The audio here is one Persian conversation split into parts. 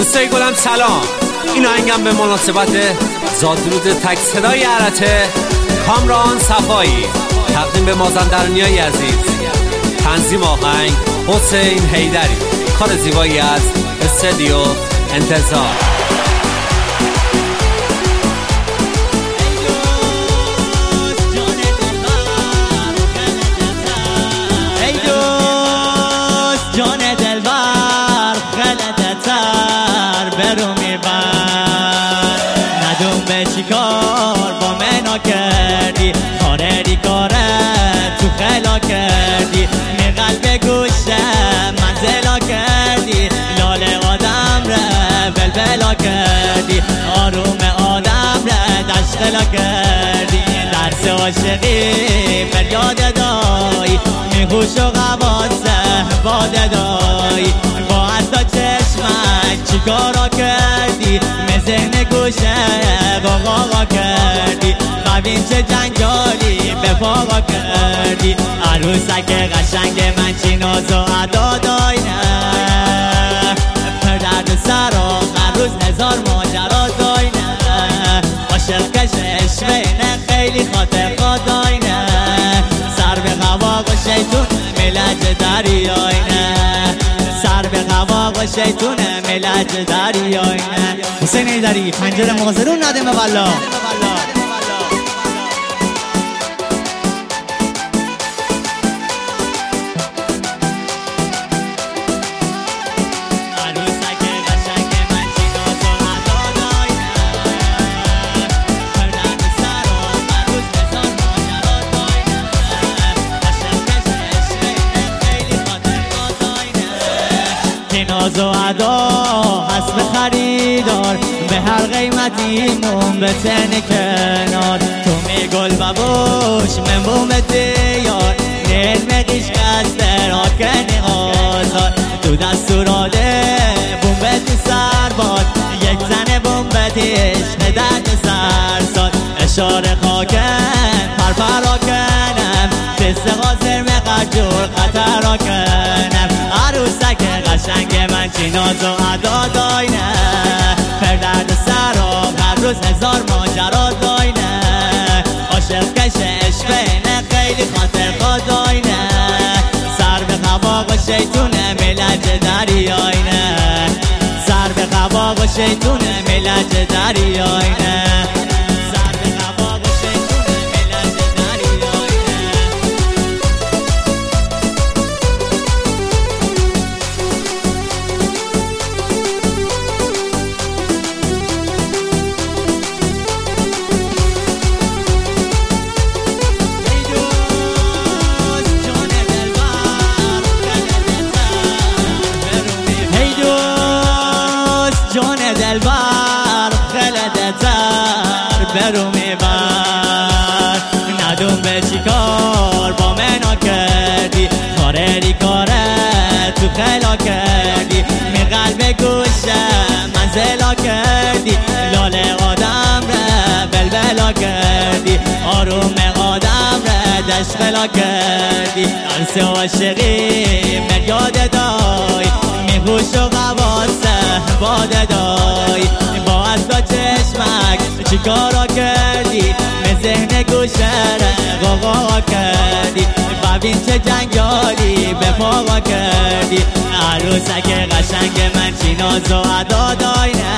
دوستای گلم سلام. این آهنگم به مناسبت زادرود تک صدای عرته کامران صفایی تقدیم به مازندرانیای عزیز. تنظیم آهنگ حسین حیدری. کار زیبایی از استودیو انتظار. جان دلبر خلدتر برو میبر ندون به چی کار با منا کردی کاری کاره تو خلا کردی می قلب گوشه منزلا کردی لاله آدم ره بلبلا کردی آروم آدم ره دشتلا کردی درس عاشقی فریاد دایی میخوش و قواسه باده دایی با حتی چشمک چی کارا کردی مزین گوشه قاقا کردی ببین چه جنجالی به پاقا کردی عروسک قشنگ من چی ناز و ادا داینه پر درد سر و هر روز هزار ماجرا داینه عاشق کشش بینه خیلی خاطر خداینه سر به قواق و شیطون ملج دریاینه سر به قواق و شیطون ملج دریاینه. حسین حیدری پنجره مغازرون ندیم والا. ناز و ادا حسب خریدار به هر قیمتی موم به تن کنار تو می گل ببوش من بوم دیار نیل مقیش کسته را کنی آزاد تو دستوراده بوم به تو سر باد یک زن بوم به دیش ندرد سر ساد اشاره خاکن پرپرا کنم دست غازر مقجور خطر را کنم عروسک قشنگ من چی ناز و ادا داینه پر درد سر و هر روز هزار ماجرا داینه عاشق کشش بینه خیلی خاطر خداینه سر به قواق و شیطونه ملج دریاینه سر به قواق و شیطونه ملج دریاینه سر به قواق و شیطونه ملج دریاینه. جان دلبر خلدتر برو میبر ندون به چی کار با منا کردی کاری کاره تو خلا کردی می قلب گوشه منزلا کردی لاله آدم ره بلبلا کردی آروم آدم ره دشتلا کردی درس عاشقی مریاد دای میخوش و قواسه باده دای با حتی چشمک چی کارا کردی مزین گوشه قاقا کردی ببین چه جنگالی به پاقا کردی عروسک قشنگ من چی ناز و ادا داینه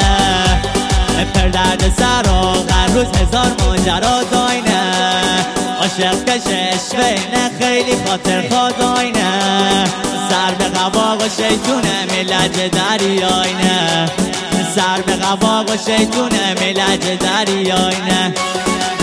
پر درد سر و هر روز هزار ماجرا داینه عاشق کشش بینه خیلی خاطر خداینه سر به قواق و شیطونه ملج دریاینه سر به قواق و شیطونه ملج دریاینه.